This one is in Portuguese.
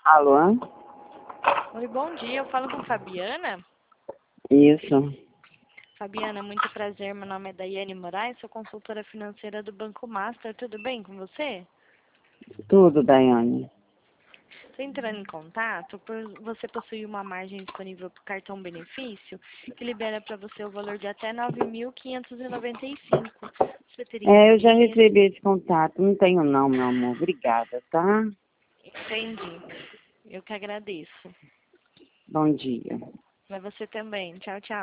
Alô? Oi, bom dia. Eu falo com Fabiana. Isso. Fabiana, muito prazer. Meu nome é Daiane Moraes, sou consultora financeira do Banco Master. Tudo bem com você? Tudo, Daiane. Estou entrando em contato por você possuir uma margem disponível para o cartão benefício que libera para você o valor de até R$ 9.595. Você teria Eu já interesse? recebi esse contato. Não tenho não, meu amor. Obrigada, tá? Entendi. Eu que agradeço. Bom dia. Para você também. Tchau, tchau.